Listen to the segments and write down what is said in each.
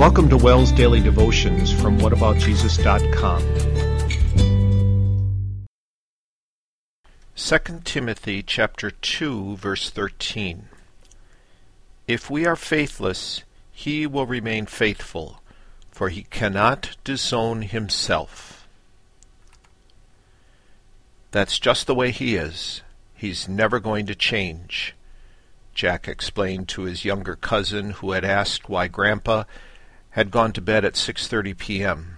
Welcome to Wells Daily Devotions from whataboutjesus.com. 2 Timothy chapter 2, verse 13. If we are faithless, he will remain faithful, for he cannot disown himself. That's just the way he is. He's never going to change. Jack explained to his younger cousin, who had asked why Grandpa had gone to bed at 6:30 p.m.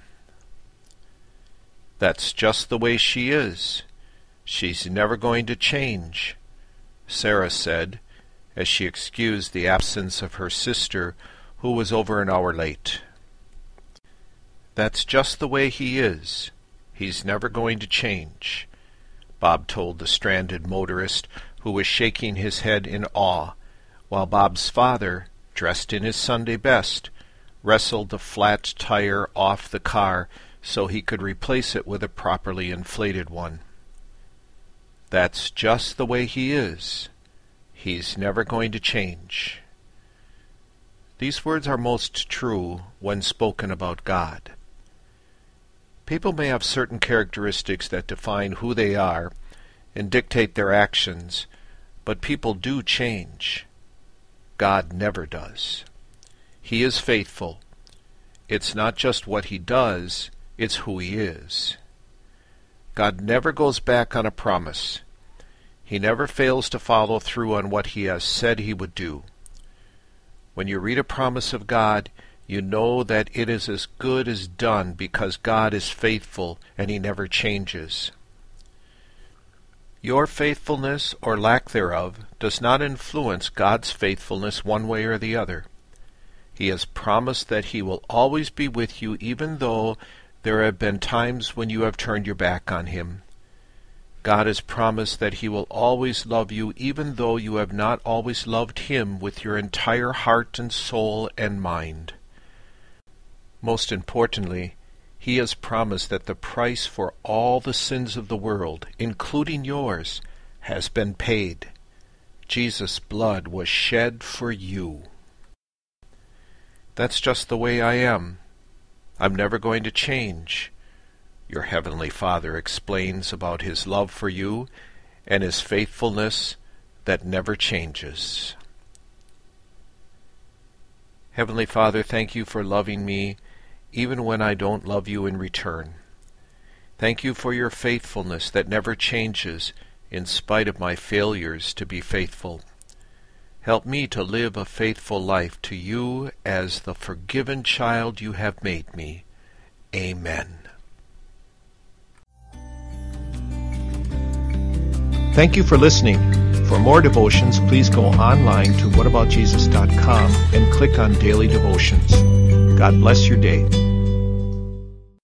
That's just the way she is. She's never going to change, Sarah said, as she excused the absence of her sister, who was over an hour late. That's just the way he is. He's never going to change, Bob told the stranded motorist, who was shaking his head in awe, while Bob's father, dressed in his Sunday best, wrestled the flat tire off the car so he could replace it with a properly inflated one. That's just the way he is. He's never going to change. These words are most true when spoken about God. People may have certain characteristics that define who they are and dictate their actions, but people do change. God never does. He is faithful. It's not just what he does, it's who he is. God never goes back on a promise. He never fails to follow through on what he has said he would do. When you read a promise of God, you know that it is as good as done because God is faithful and he never changes. Your faithfulness or lack thereof does not influence God's faithfulness one way or the other. He has promised that he will always be with you even though there have been times when you have turned your back on him. God has promised that he will always love you even though you have not always loved him with your entire heart and soul and mind. Most importantly, he has promised that the price for all the sins of the world, including yours, has been paid. Jesus' blood was shed for you. That's just the way I am. I'm never going to change. Your Heavenly Father explains about his love for you and his faithfulness that never changes. Heavenly Father, thank you for loving me even when I don't love you in return. Thank you for your faithfulness that never changes in spite of my failures to be faithful. Help me to live a faithful life to you as the forgiven child you have made me. Amen. Thank you for listening. For more devotions, please go online to whataboutjesus.com and click on Daily Devotions. God bless your day.